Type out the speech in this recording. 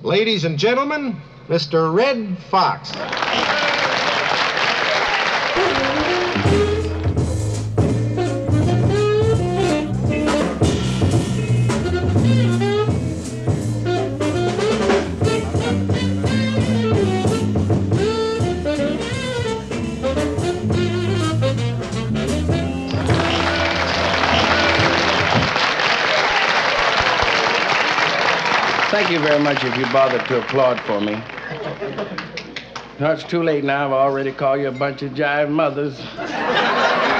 Ladies and gentlemen, Mr. Red Fox. Thank you very much if you bothered to applaud for me. No, it's too late now. I've already called you a bunch of jive mothers.